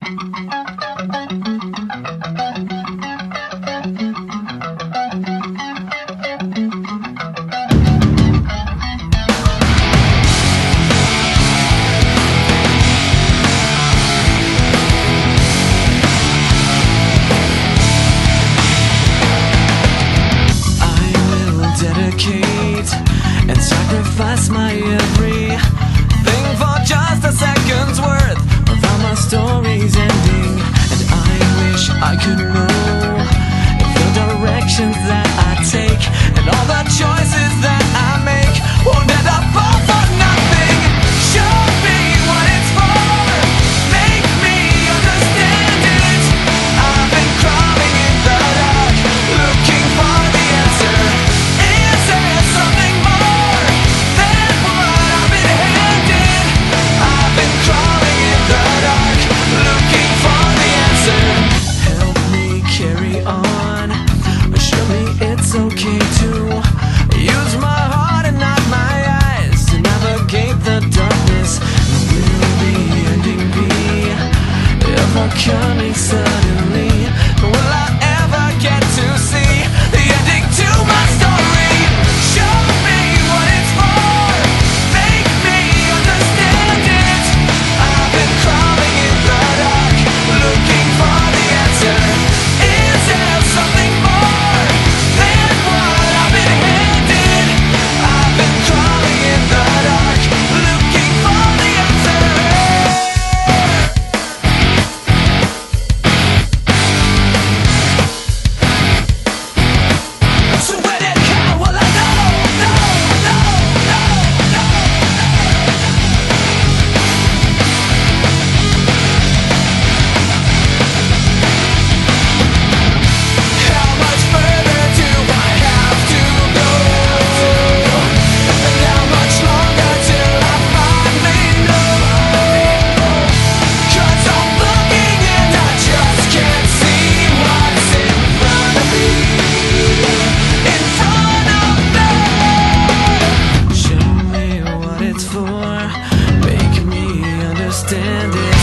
And sacrifice my everything for just a second's worth of how my story's ending. And I wish I could know the directions that I take, and all the choices that I make won't end up all for nothing. Show me what it's for, make me understand it. I've been crawling in the dark, looking for the answer. Is there something more than what I've been handed? I've been crawling in the dark, looking for the answer. Help me carry on, show me it's okay to use my heart and not my eyes to navigate the darkness. Will the ending be ever coming suddenly? Will I ever get to see the ending to my story? Show me what it's for, make me understand it. I've been crawling in the dark, looking for the answer. Is there something more than what I've been handed? I've been crawling in the dark, looking for the answer. So when it comes, well I know. How much further do I have to go? And how much longer till I finally know? 'Cause I'm looking and I just can't see what's in front of me. In front of me. Show me what it's for, make me understand it.